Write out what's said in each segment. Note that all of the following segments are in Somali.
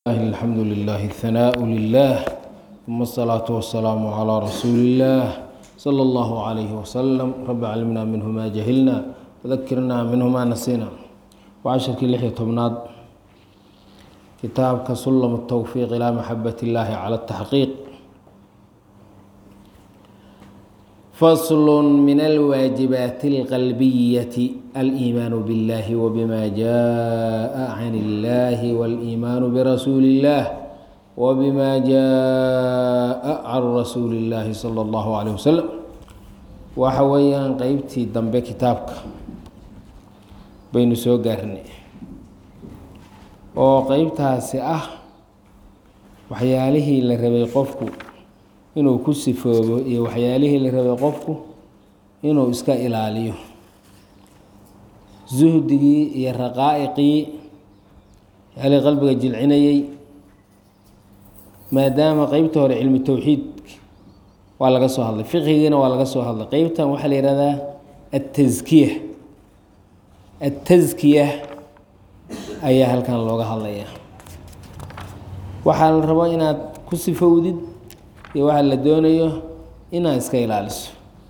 الحمد لله الثناء لله ثم الصلاة والسلام على رسول الله صلى الله عليه وسلم رب علمنا منه ما جهلنا وذكرنا منه ما نسينا وعشر لحية طبناد كتاب كسلم التوفيق إلى محبة الله على التحقيق فصل من الواجبات القلبية الإيمان بالله وبما جاء عن الله والإيمان برسول الله وبما جاء عن رسول الله صلى الله عليه وسلم وحويان قيبتي دنب كتابك بين سوغرني وقيبتها سئة وحياله لربي قفكو inuu ku sifoobo iyo waxyaalihii la rabay qofku inuu iska ilaaliyo zuhdigii iyo raqaa'iqii hali qalbiga jilcinayay maadaama qaybta hore cilmi tawxiid waa laga soo hadlay fiqhigiina waa laga soo hadlay qaybtan waxa la yiraahdaa at-tazkiyah ayaa halkan looga hadlayaa waxa la rabo inaad ku sifowdid waxa la doonayo inaad iska ilaaliso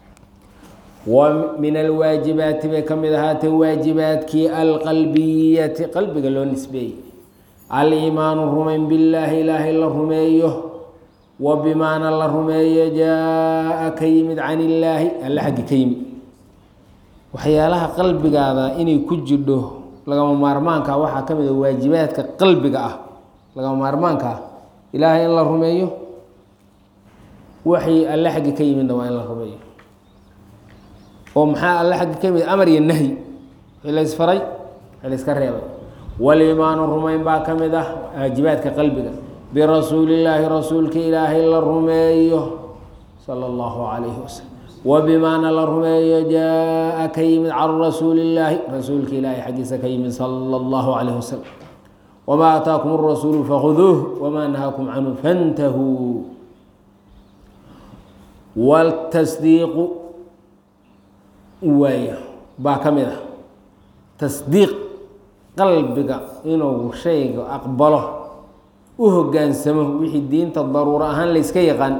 ومن الواجبات بكملها واجبات القلبية قلبك لو نسبي الإيمان الرمين بالله إله إلا الرميه وبما أن الله الرميه جاء كيمد عن الله الحق كيمد وحيالها قلبك هذا إني كجده لقد مارمانك وحا كمد واجباتك قلبك لقد مارمانك إله إلا الرميه وحي الله حق كيمد وإن الله الرميه ومحا الله حق كيمد أمر النهي إلا إسفري إلا إسكريبا والإيمان الرمين با كمده واجباتك قلبك برسول الله رسولك إله إلا الرميه صلى الله عليه وسلم وبما أن الرميه جاء كيمد عن رسول الله رسولك إله حديث كيمد صلى الله عليه وسلم وما أتاكم الرسول فخذوه وما نهاكم عنه فانتهوا والتصديق ويا باكمله تصديق قلبك إنه شيء أقبله وهجان سمه وحي الدين الضرورة أهان ليس يقان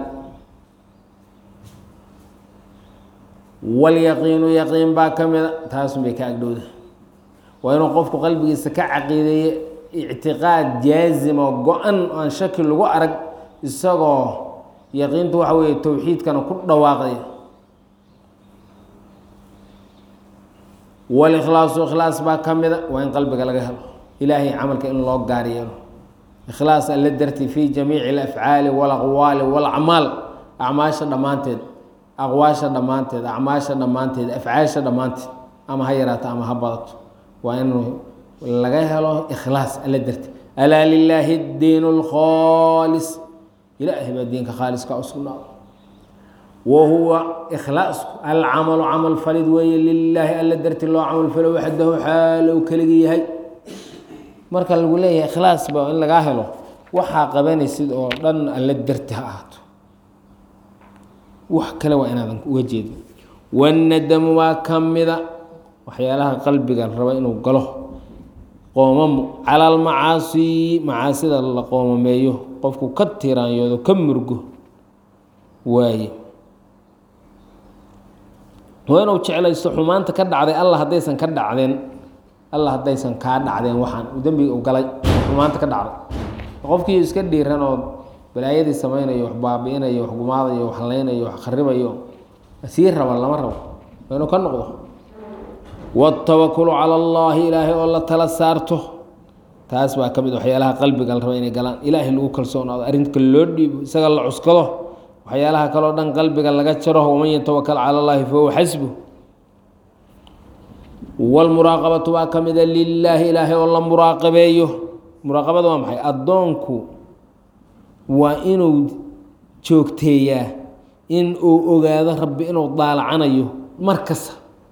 واليقين يقين باكمله تاسم بك أقدوده وإنه قفك قلبك سكع عقيدة اعتقاد جازم وقعن عن شكل وأرق السقو يقينته وحوي التوحيد كان كل واقعي والإخلاص وإخلاص با كمدا وإن قلبك لقاه إلهي عملك إن الله قاريه إخلاص اللي درتي في جميع الأفعال والأقوال والأعمال أعماش دمانتد أقواش دمانتد أعماش دمانتد أفعاش دمانتد أما هيرات أما هبطت وإنه لقاه له إخلاص اللي درتي ألا لله الدين الخالص إلهي بدينك خالص كأسكنا وهو إخلاص العمل عمل فريد وي لله ألا درت الله عمل فلو وحده حاله وكلقيه هي مركا نقول له إخلاص بقى إن لقاهله وحا قباني سيد أو لن ألا درتها أهاتو وحكا لو أنا وجد والندم وكمذا وحيالها قلبك الربا إنه قاله قومم على المعاصي معاصي الله قوم مايو قفكو كتيران يودو كمرغو واي وينو جعليسو xumaanta ka dhacday Allah hadaysan ka dhacdeen Allah hadaysan ka dhacdeen waxaan u dambi u galay xumaanta ka dhacday qofkii iska dhiiran oo balaayadii sameeyay wax baabiinayo wax gumaadayo wax haleynayo wax kharibayo asiir raba lama rabo waynu ka noqdo والتوكل على الله إلهي والله تلا سارته تاس با كمid waxyaalaha qalbiga la rabo inay galaan ilaahi lagu kalsoonaado arinta loo dhiibo isaga la cuskado waxyaalaha kale oo dhan qalbiga laga jaro man yatawakkal ala allah fa huwa hasbuh wal muraqabatu ba kamid lillahi ilaahi wallah muraqabeeyo muraqabadu waa maxay adoonku waa inuu joogteeyaa in uu ogaado rabbi inuu daalacanayo markasta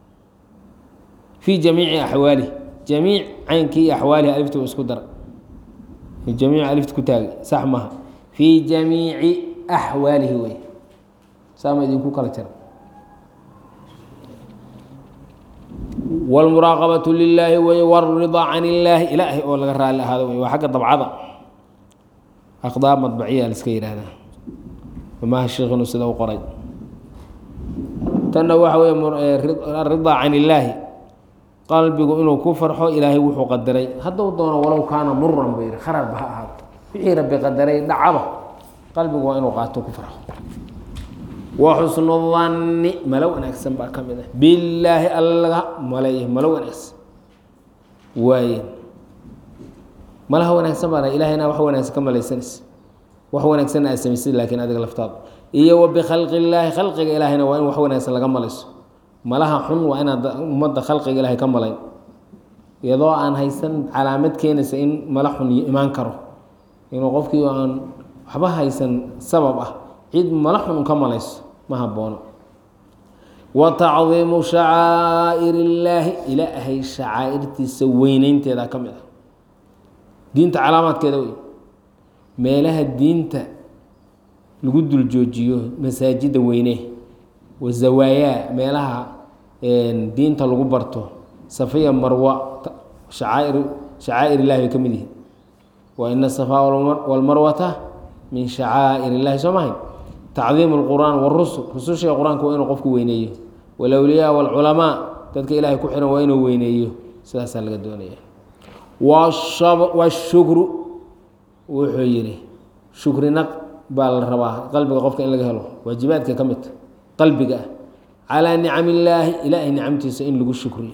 في جميع أحواله جميع عينك أحواله ألفت واسكدر في جميع ألفت كتاب سحمها في جميع أحواله وي سامع دي كوكا لتر والمراقبة لله والرضا عن الله إلهي أو لغرى الله هذا وحق طبعا أخطاء مطبعية السكير هذا وما الشيخ نسده وقري تنوع الرضا عن الله قلبي إنه كفر حو إلهي وحو قدري هذا ودونه ولو كان مرا بير خرب هذا في ربي قدري دعبه قلبي إنه قاتو كفر وحسن الظن ملو أكسن بقى كمده بالله الله مليه ملو أكس وين ملا هو أكسن بقى إلهنا وحو أكسن كم ليسنس وحو أكسن أسميس لكن هذا الافتاض إيه وبخلق الله خلق إلهنا وين وحو أكسن لكم ليس ملها حن وأنا مد خلق إلهي كم لين يضاء عن هيسن علامات كينس إن ملحن إيمان كره إنه قفك وأن حبها هيسن سببه عيد ملحن كم ليس ما هبونه وتعظيم شعائر الله إلى هي شعائر تسوينين تدا كم دينت علامات كذا ما لها دينت لجود الجوجيو مساجد وينه والزوايا ما لها دينت لجو برته صفية مروة شعائر الله كمله وإن الصفا والمروة من شعائر الله سمعين تعظيم القرآن والرسل رسول القرآن كوينه قفك وينيه والأولياء والعلماء تذكر إلهي كحنا وينه وينيه سلاسة الدنيا والشكر وحيره شكر نق بالرباه قلبك قفك إن لقى له واجباتك كمت قلبك على نعم الله إلهي نعمتي سئن لقو الشكر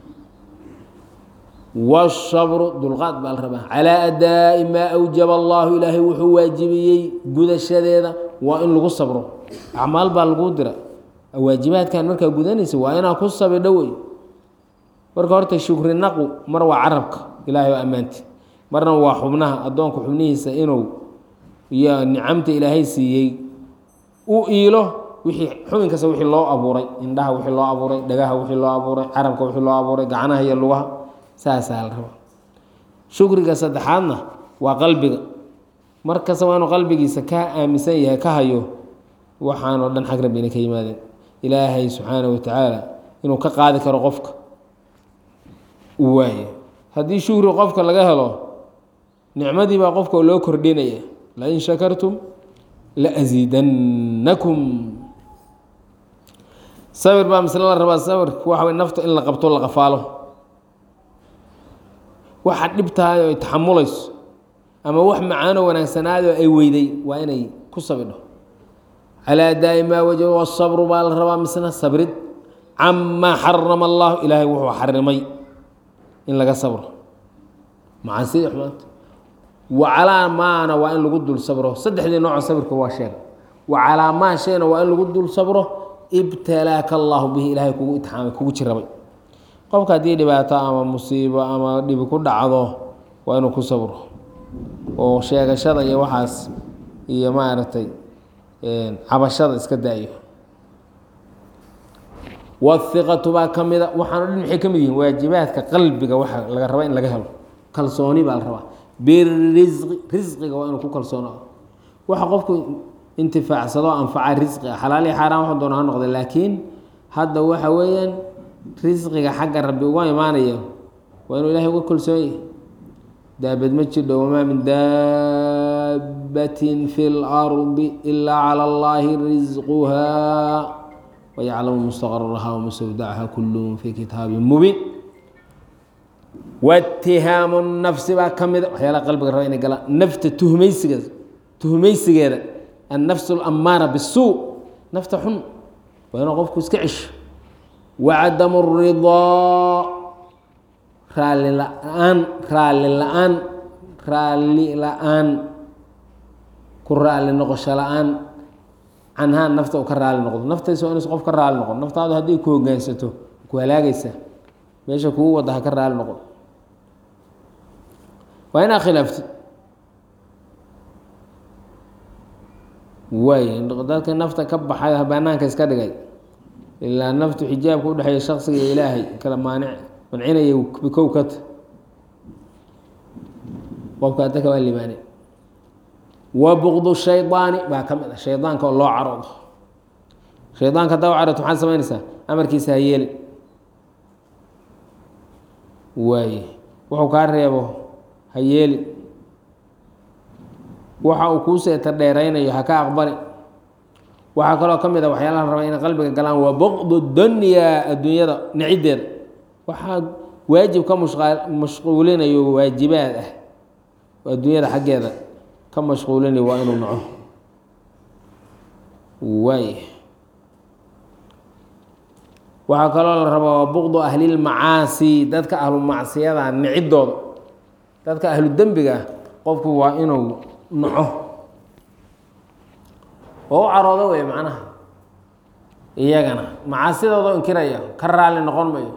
والصبر دلغات بالرباه على أداء ما أوجب الله إلهي وحو واجبي قد الشديدة وإن لقو الصبر أعمال بالقدرة واجبات كان مركا قدانيس وإنا قصة بدوي مركا هورتا الشكر النقو مروى عربك إلهي وأمانتي مرنا وحبناها أدونك حبنيه سئنو يا نعمتي إلهي سيئي وإيله wixii xubin kasta wixii loo abuuray indhaha wixii loo abuuray dhagaha wixii loo abuuray carabka wixii loo abuuray gacanaha iyo lugaha saasaa la rabaa shukriga saddexaadna waa qalbiga markasta waa inuu qalbigiisa ka aaminsan yahay ka hayo waxaanoo dhan xag rabbina ka yimaadeen ilaahay subxaanahu watacaala inuu ka qaadi karo qofka waaye haddii shukri qofka laga helo nicmadii baa qofka loo kordhinaya lain shakartum لأزيدنكم صبر بقى مثل الله ربا صبر واحد نفط إلا قبطوا الله قفاله واحد نبتها يتحملش أما واحد معانا وانا سناده أي ويدي وانا كصبره على دائما وجه والصبر بقى الربا مثلنا صبرت عما حرم الله إلهي وهو حرمي إن لقى صبر مع سيد أحمد وعلى ما أنا وإن لقد الصبره صدق لي نوع الصبر كواشين وعلى ما شينا وإن لقد الصبره ابتلاك الله به إلهي كو إتحامي كو تشربي قفك دي دباتا أما مصيبة أما دي بكل عضو وإنه كو صبره وشيغا شدا يا وحاس يا ما عرفتي عبشدا اسك دايو والثقة بقى كميدا وحنا نحكي كميدين واجباتك قلبك waxa laga raba in laga helo kalsooni baa la rabaa بالرزق رزقك وإنه كل صنع وحقفك انتفاع صلاة أنفع الرزق حلالي حرام واحد دون هالنقد لكن هذا هو حويا رزقك حق ربي وما معنيه وإنه إلهي هو كل شيء دابد مجد وما من دابة في الأرض إلا على الله رزقها ويعلم مستقرها ومستودعها كلهم في كتاب مبين واتهام النفس بقى كم حيال قلبك الرأينا قال نفت تهميسجد النفس الأمارة بالسوء نفت حن وهنا قفك اسكعش وعدم الرضا رالي الآن كرالي نقش الآن عنها النفط وكرالي نقض نفت يسوي نسقف كرالي نقض نفت هذا هدي كو جنسته كو هلاجيسه ماشي كو وضح كرالي نقض وهنا خلافت وين ذاك النفط كبح هذا بنانك اسكدغاي الا النفط حجاب كو دحي شخص الهي كلا مانع منعيني بكوكت وبكاتك واللي مانع وبغض الشيطان با كمل الشيطان كو لو عرض شيطان كدو عرض waxaan sameynaysa amarkiisa hayeel wuxuu ka reebo هيالي waxa uu kuu seeta dheeraynayo ha ka aqbali waxaa kaloo ka mid a waxyaalaha la rabaa inay qalbiga galaan waa buqdu dunyaa adduunyada niciddeeda waxaa waajib ka mashquulinayo waajibaad ah oo adduunyada xaggeeda ka mashquulinayo waa inuu naco waay waxaa kaloo la rabaa waa buqdu ahlilmacaasi dadka ahlu macsiyada nicidooda dadka ahlu dembiga ah qofku waa inuu naco oo u caroodo wey macnaha iyagana macaasidooda inkiraya ka raali noqon mayo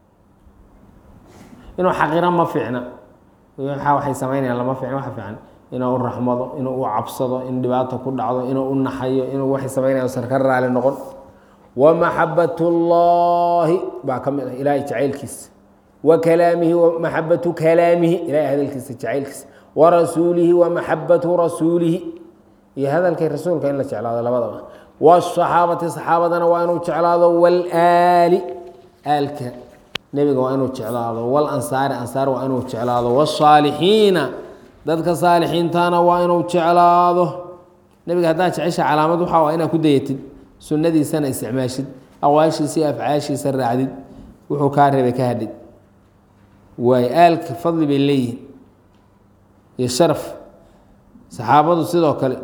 inuu xaqiro ma fiicna waxay samaynayaan lama fiicna waxa fiican inuu u raxmado inuu u cabsado in dhibaato ku dhacdo inuu u naxayo inuu waxay samaynaya usan ka raali noqon ومحبة اللahi baa ka mid ah ilahay jacaylkiisa وكalaamihi ومaحabaةu kalaamihi ilahay hadalkiisa jacaylkiisa وarasuulihi ومaحabaةu rasuulihi iyo hadalkay rasuulka in la jeclaado labadaba والصaxaabati صaxaabadana waa inuu jeclaado واlآali aalka nebiga waa inuu jeclaado واlansaari ansaar waa inuu jeclaado والصaalixiina dadka saalixiintana waa inuu jeclaado nebiga haddaa jecesha calaamad waxaa waa inaad ku dayatid sunadiisana isticmaashid aqwaashiisa iyo afcaashiisa raacdid wuxuu kaa reebay ka hadhid waay aalka fadli bay leeyihin iyo sharaf saxaabadu sidoo kale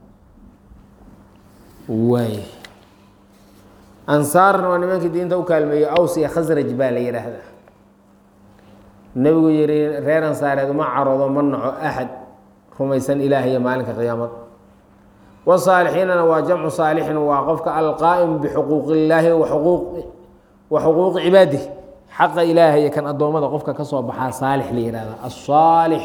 waay ansaarna waa nimankii diinta u kaalmeeyey aws iyo khasraj baa la yidhaahdaa nebigu yihi reer ansaareed uma caroodo ma naco axad rumaysan ilaah iyo maalinka qiyaamada wsaalixiinana waa jamcu saalixin waa qofka alqaa'im bixuquuq illaahi wa xuquuqi cibaadih xaqa ilaahay iyo kan addoommada qofka ka soo baxaa saalix la yihahda asaalix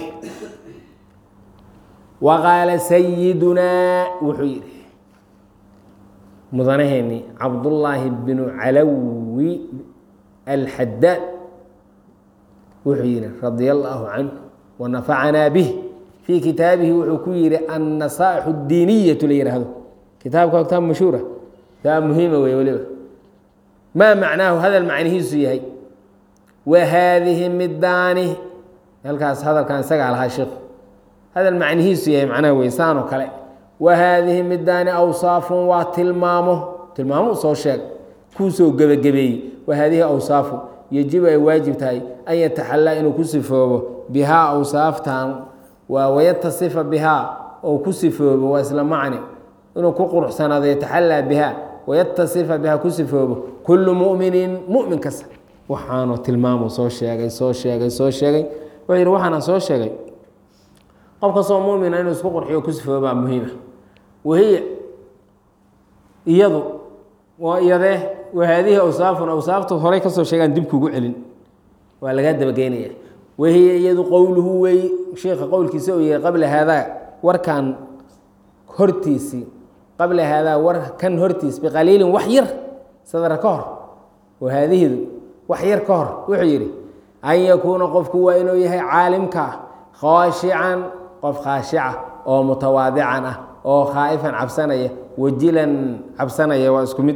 wa qaala sayidunaa wuxuu yihi mudanaheeni cabdullaahi bnu calawi alxadaad wuxuu yihi radia allaahu canhu wanafacanaa bih في kitaabihi wuxuu ku yihi النaصائح الdiiniyaة la yihahdo kitaabka kitaab mashhuura taa muhiima wey weliba maa macnaahu hadal macnihiisu yahay wahaadihi midaani halkaas hadalkan isagaa lahaa sheekhu hadal macnihiisu yahay macnaha wey saanoo kale wahaadihi midaani awsaafun waa tilmaamo soo sheeg kuu soo gebagabeeyey wahaadihi awsaafu yajibu ay waajib tahay an yataxalaa inuu ku sifoobo bihaa awsaaftan waa wayatasifa bihaa oo ku sifoobo waa isla macni inuu ku quruxsanaado yataxallaa bihaa wayatasifa bihaa ku sifoobo kullu muminin mumin kasta waxaanu tilmaamo soo sheegay wuxuu yihi waxaana soo sheegay qof kastoo mumina inuu isku qurxiyo ku sifoobaa muhiima wahiya iyadu waa iyadee wahaadihi awsaafun awsaaftu horay kasoo sheegaan dib kugu celin waa lagaa dabageynaya wahiya iyadu qowluhu wey sheekha qowlkiisa uu yihi qabla haadaa warkan hortiisii qabla haadaa warkan hortiis biqaliilin wax yar sadara ka hor wahaadihidu wax yar ka hor wuxuu yidhi an yakuuna qofku waa inuu yahay caalimka ah khaashican qof khaashica oo mutawaadican ah oo khaa'ifan cabsanaya wajilan cabsanaya waa isku mid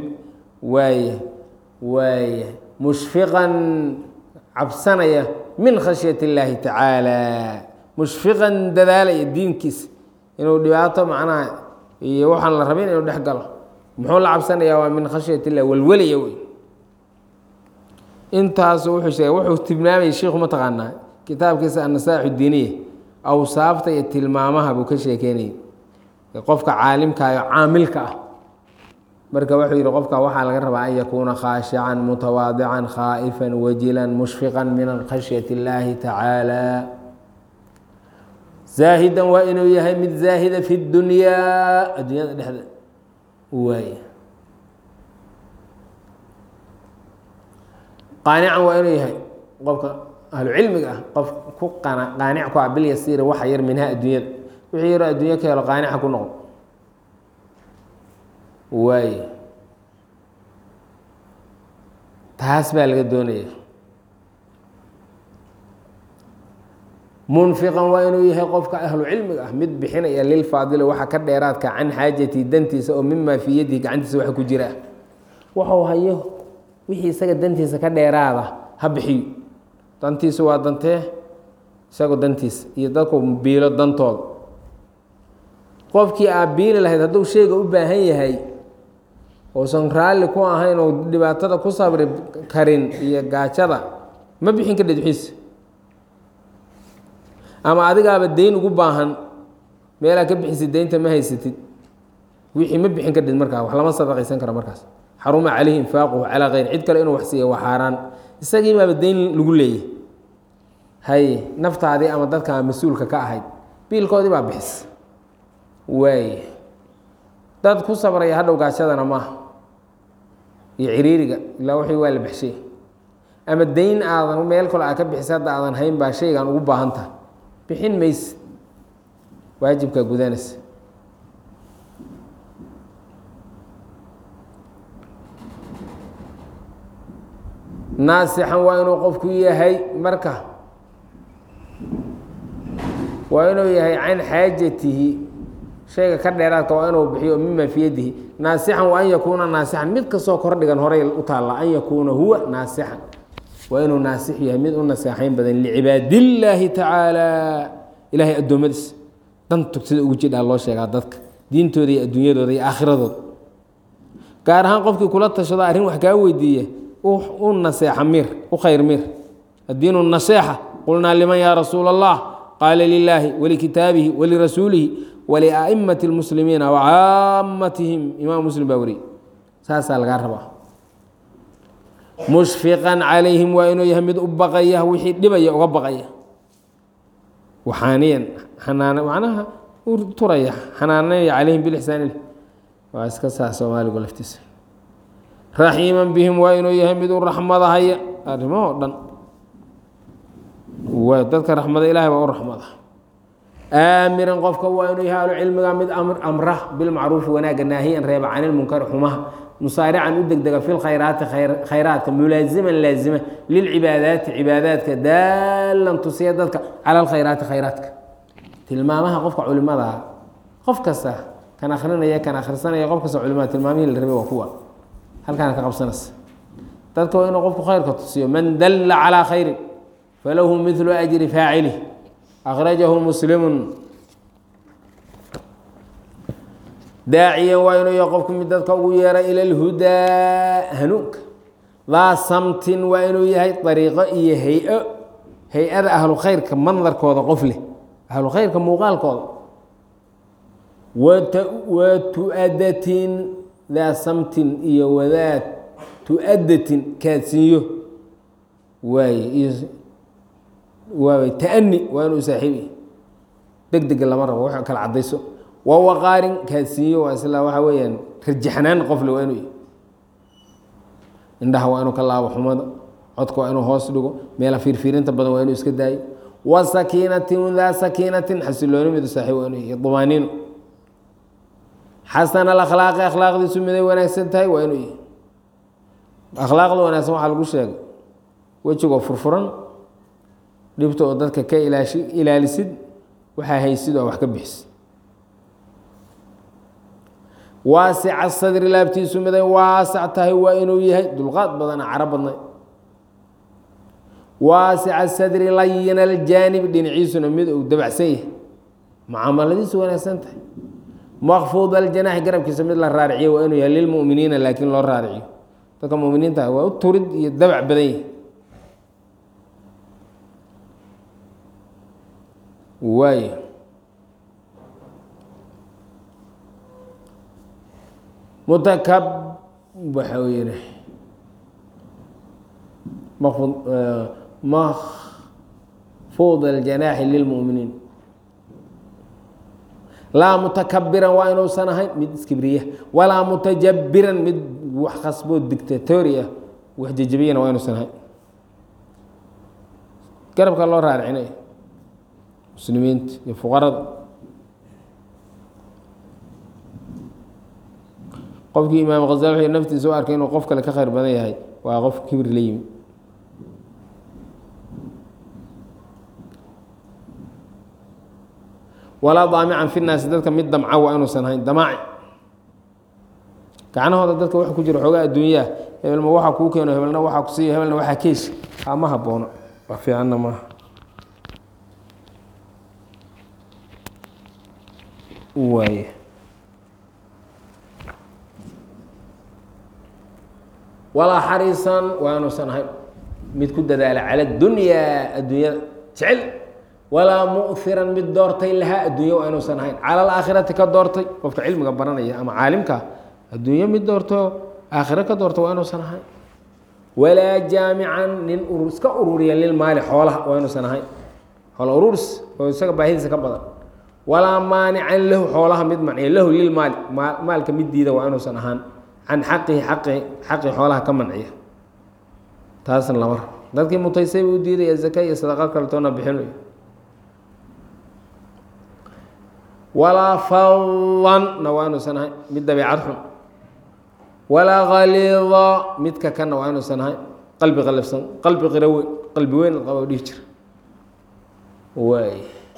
waay mushfiqan cabsanaya min khashyat اllaahi tacaala mushfiqan dadaalaya diinkiisa inuu dhibaato macnaha iyo waxaan la rabin inuu dhex galo muxuu la cabsanayaa waa min khashyat illah walwelaya wey intaas wuxuu sheegay wuxuu tilmaamayay sheikhu mataqaanaa kitaabkiisa annasaa'ix diiniya awsaafta iyo tilmaamaha buu ka sheekeynayay qofka caalimka iyo caamilka ah marka wuxuu yihi qofka waxaa laga rabaa an yakuuna khaashican mutawaadican khaa'ifan wajilan mushfiqan min khashyat اllaahi tacaala zaahidan waa inuu yahay mid zaahida fi dunyaa addunyada dhexda waay qaanican waa inuu yahay qofka ahlu cilmiga ah qof ku qaanic ku ah bilyasiiri waxa yar minha addunyada wixii yaro addunya ka helo qaanica ku noqon waay taas baa laga doonaya munfiqan waa inuu yahay qofka ahlu cilmiga ah mid bixinaya lilfaadili waxa ka dheeraadka can xaajati dantiisa oo mima fii yadihi gacantiisa waxa ku jira waxuu hayo wixii isaga dantiisa ka dheeraada ha bixiyo dantiisu waa dantee isagu dantiisa iyo dadku biilo dantooda qofkii aad biili lahayd hadduu shayga u baahan yahay uusan raalli ku ahayn oo dhibaatada ku sabri karin iyo gaajada ma bixin kadhid wixiisa ama adigaaba dayn ugu baahan meelaa ka bixisid daynta ma haysatid wixii ma bixin kadhid markaa wax lama sadaqaysan karo markaas xaruma calayhi infaaquhu calaa kayr cid kale inuu wax siiya waa xaaraan isagii baaba dayn lagu leeyahy hay naftaadii ama dadkaa mas-uulka ka ahayd biilkoodii baa bixis waay dad ku sabraya hadhow gaashadana maaha iyo ciriiriga ilaa wixii waa la baxshay ama dayn aadan meel kale aad ka bixisa hadda aadan hayn baa shaygan ugu baahan tahay bixin mayse waajibkaa gudanaysa naasixan waa inuu qofku yahay marka waa inuu yahay can xaajatihi shayga ka dheeraadka waa inuu bixiyo mima fi yadihi naasixan wa an yakuuna naasixan mid kastoo kordhigan horay u taalla an yakuuna huwa naasixan waa inuu naasix yahay mid u naseexayn badan licibaadillaahi tacaala ilaahay addoommadiis dan tugtada ugu jidhaa loo sheegaa dadka diintooda iyo adduunyadooda iyo aakhiradooda gaar ahaan qofkii kula tashado arrin wax kaa weydiiya u naseexa miir u khayr miir addiinu naseexa qulnaa liman yaa rasuula allah qaala lilaahi walikitaabihi walirasuulihi walia'immati اlmuslimiina wacaamatihim imaam muslim baa wariyey saasaa lagaa rabaa mushfiqan calayhim waa inuu yahay mid u baqaya wixii dhibaya uga baqaya waxaaniyan macnaha u turaya xanaanaya calayhim bilixsaan waa iska saa soomaaligu laftiisa raxiiman bihim waa inuu yahay mid u raxmadahaya arrimahoo dhan dadka raxmada ilahay baa u raxmada aamiran qofka waa inuu yahay ahlu cilmiga mid amra bilmacruufi wanaagga naahiyan reeba can ilmunkari xumaha musaarican u degdega fi lkhayraati khayraadka mulaasiman laazima lilcibaadaati cibaadaadka daalan tusiya dadka cala alkhayraati khayraadka tilmaamaha qofka culimadaa qof kasta kan akrinaya kan akhrisanaya qof kasta culimada tilmaamihii la rabay waa kuwa halkaana ka qabsanaysa dadka waa inuu qofku khayrka tusiyo man dalla calaa khayrin falahu midlu ajri faacilih akhrajahu muslimun daaciyan waa inuu yahay qofku mid dadka ugu yeera ila alhudaa hanuunka daa samtin waa inuu yahay dariiqo iyo hay-o hay-ada ahlu khayrka mandarkooda qof leh ahlu khayrka muuqaalkooda wa tu-adatin daa samtin iyo wadaa tu-adatin kaadsiinyo waaye iyo waay taani waa inuu saaxiibi deg dega lama rabo wax kala cadayso waa waqaarin kaadsiinyo waa isla waxa weeyaan rajaxnaan qofle waa inuu indhaha waa inuu ka laabo xumada codka waa inuu hoos dhigo meela fiirfiirinta badan waa inuu iska daayo wa sakiinatin daa sakiinatin xasilooni midu saaxiib waa inuu iyo dumaaniino xasan alakhlaaqi akhlaaqdiisu miday wanaagsan tahay waa inuu yahay akhlaaqda wanaagsan waxaa lagu sheegay wejigoo furfuran dhibta oo dadka ka ilaalisid waxaa haysid oo wax ka bixisid waasica sadri laabtiisu miday waasac tahay waa inuu yahay dulqaad badana caro badnay waasica sadri layina aljaanib dhinaciisuna mid uu dabacsan yahay mucaamaladiisu wanaagsan tahay maqfuud aljanaaxi garabkiisa mid la raariciyo waa inuu yahay lilmuminiina laakiin loo raariciyo dadka muminiinta waa u turid iyo dabac badan yahi waay mutakab waxa uu yihi maqfuud aljanaaxi lilmuminiin laa mutakabiran waa inuusan ahayn mid iskibriya walaa mutajabiran mid wax khasboo dictatori ah wax jejebiyana waa inuusan ahayn garabka loo raaricinay muslimiinta iyo fuqarada qofkii imaam khazali wuxuu naftiisa u arkay inuu qof kale ka khayr badan yahay waa qof kibir la yimi walaa daamican fi naasi dadka mid damca waa inuusan ahayn damaaci gacanahooda dadka waxa ku jira xoogaa adduunyaha hebelma waxaa kuu keeno hebelna waxaa ku siiyo hebelna waxaa keeshi ma haboono wax fiicanna maaha waaye walaa xariisan waa inuusan ahayn mid ku dadaala cala dunyaa adduunyada jecel walaa mu'hiran mid doortay lahaa adduunya waa inuusan ahayn cala alaakhirati ka doortay qofka cilmiga baranaya ama caalimka adduunyo mid doorto aakhiro ka doorta waa inuusan ahayn walaa jaamican nin iska ururiya lilmaali xoolaha waa inuusan ahayn xoola ururis oo isaga baahidiisa ka badan walaa maanican lahu xoolaha mid manciya lahu lilmaali maalka mid diida waa inuusan ahaan can xaqihi xaqi xoolaha ka manciya taasna lamar dadkii mutaysay buu u diidaya zaka iyo sadaqa kaletoona bixinayo walaa fadanna waa inuusan ahayn mid dabeecad xun walaa khaliida midka kana waa inuusan ahayn qalbi qalifsan qalbi qiro weyn qalbi weyn qaba dhihi jira waay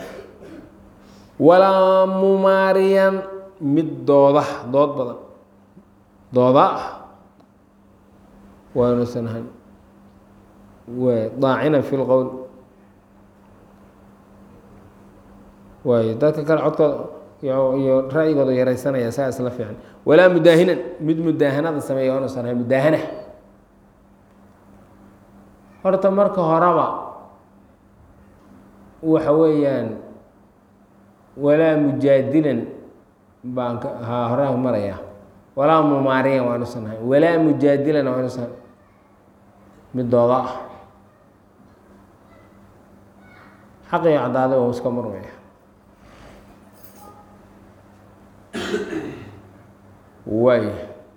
walaa mumaariyan mid dood badan dooda ah waa inuusan ahayn waay daacina fi lqowl waay dadka kale codkooda iyo ra'yigooda yaraysanaya saa isla fiican walaa mudaahinan mid mudaahanada sameeya waa inuusan ahayn mudaahana horta marka horeba waxa weeyaan walaa mujaadilan baan horaa maraya walaa mumaariyan waa inuusan ahayn walaa mujaadilan waa inuusan mid dooda ah xaqiyo cadaaday oo iska marmaya waay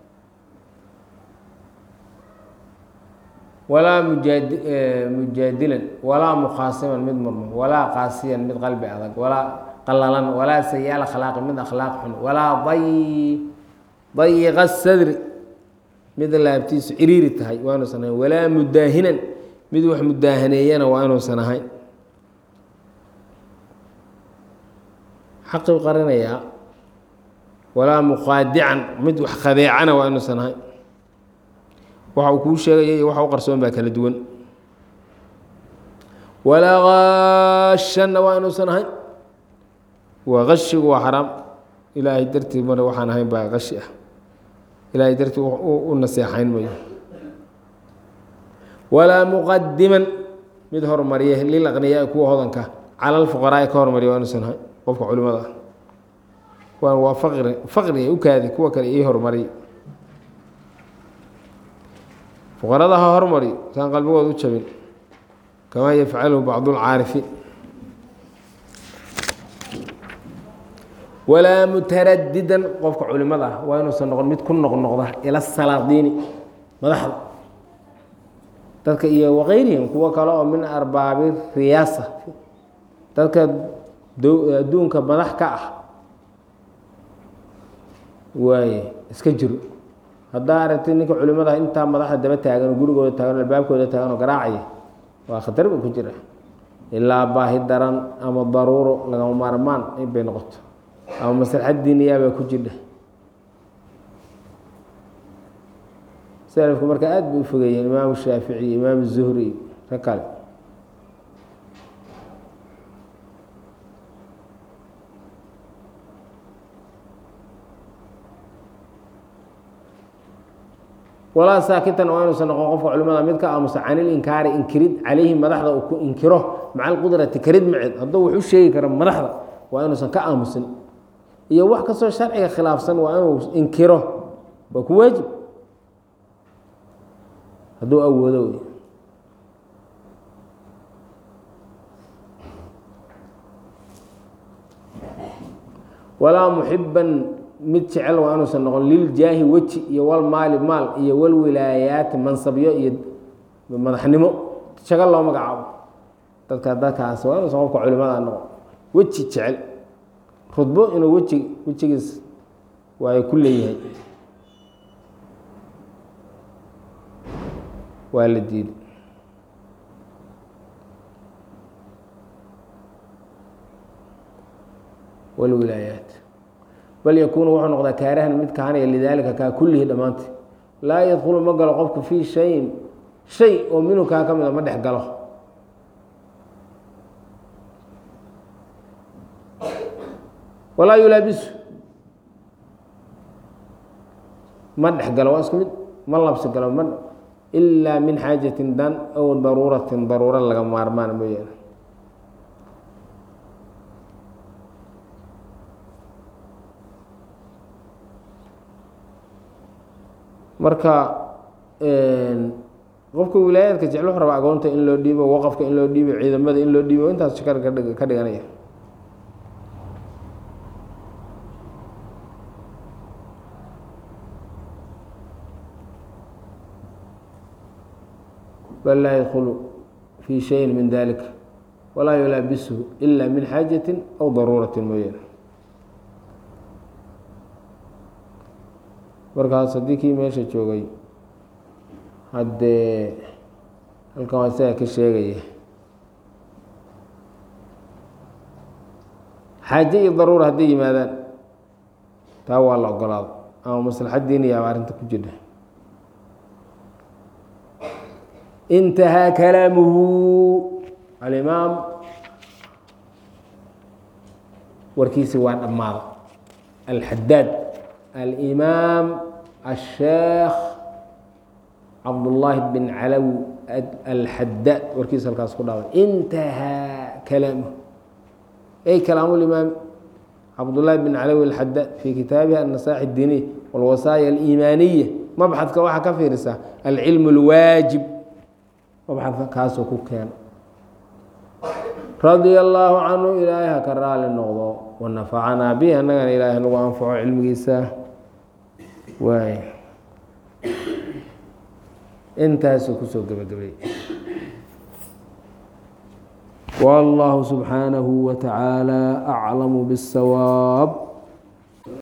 walaa mujaadilan walaa mukhaasiman mid murmo walaa qaasiyan mid qalbi adag walaa qalalan walaa sayi-al akhlaaqi mid akhlaaq xun walaa dayiqa sadri mid laabtiisu ciriiri tahay waa inuusan ahayn walaa mudaahinan mid wax mudaahaneeyana waa inuusan ahayn xaqi qarinayaa walaa muqaadican mid wax khadeecana waa inuusan ahayn waxa uu kuu sheegaya iyo waxa u qarsoon baa kala duwan walaa gaashanna waa inuusan ahayn waa gashigu waa xaraam ilaahay dartii mar waxaan ahayn baa gashi ah ilaahay dartii u naseexayn mayo walaa muqadiman mid hormariya lil aqniyaa kuwa hodanka cala alfuqaraai ka hormariya waa inuusan ahayn qofka culimada ah waa faqriga u kaadi kuwa kale ii hormariy fuqarada ha hormari saan qalbigooda u jabin kamaa yafcaluhu bacdu lcaarifiin walaa mutaradidan qofka culimada ah waa inuusan noqon mid ku noqnoqda ila salaadiini madaxda dadka iyo wakayrihim kuwo kale oo min arbaabi riyaasa dadka adduunka madax ka ah waaye iska jiro haddaa aragtid ninka culimada intaa madaxda daba taagan gurigooda taagan albaabkooda taagan oo garaacaya waa khatar ba ku jira ilaa baahi daran ama daruuro lagama maarmaan in bay noqoto ama maslaxad diiniyaabaa ku jira salafku marka aad bay u fogeeyeen imaamu shaafici imaamu zuhri rag kale walaa saakitan waa inuusan noqon qofka culimada mid ka aamusa can ilinkaari inkirid calayhi madaxda uu ku inkiro maca alqudrati karid maceed hadduu wax u sheegi karo madaxda waa inuusan ka aamusin iyo wax kastoo sharciga khilaafsan waa inuu inkiro waa ku waajib hadduu awoodo wey walaa muxiban mid jecel waa inuusan noqon liljaahi weji iyo walmaali maal iyo walwilaayaati mansabyo iyo madaxnimo shaga loo magacaabo dadkaas waa inuusan qofka culimada noqon weji jecel rudbo inuu wejigiis waay ku leeyahay waa la diiday walwilaayaat bal yakuunu wuxuu noqdaa kaarahan mid kahanaya lidaalika kaa kullihi dhammaantay laa yadkhulu ma galo qofku fii shayin shay oo minhu kaa ka mida ma dhex galo walaa yulaabisu ma dhex galo waa isku mid ma labsi galo ma ilaa min xaajatin dan aw daruuratin daruuro laga maarmaan mooyaane marka qofka wilaayaadka jecel wuxuu rabaa agoonta in loo dhiibo waqafka in loo dhiibo ciidamada in loo dhiibo intaas shakar ka dhiganaya bal laa yadkulu fi shayin min dalika walaa yulaabisuhu ila min xaajatin aw daruuratin mooyaane markaas haddii kii meesha joogay haddee halkan waa isaga ka sheegaya xaaje iyo daruura hadday yimaadaan taa waa la ogolaado ama maslaxad diiniya aba arrinta ku jirta intahaa kalaamuhu alimaam warkiisi waa dhammaada alxadaad alimaam الsheekh cabdullaahi bin calawi alxadaad warkiisa halkaas ku dhaaway intahaa kalaamuhu ay kalaamu limaam cabdullaahi bin calawi alxadaad fii kitaabihi annasaaxi اdiiniya walwasaaya aliimaaniya mabxadka waxaa ka fiirisaa alcilm اlwaajib mabxadka kaasoo ku keeno radia allaahu canhu ilaahay ha ka raali noqdo wanafacanaa bih annagana ilaahay nagu anfaco cilmigiisa waay intaasuu kusoo gebagabay والله سبحانه وتعالى أعلم بالصواب.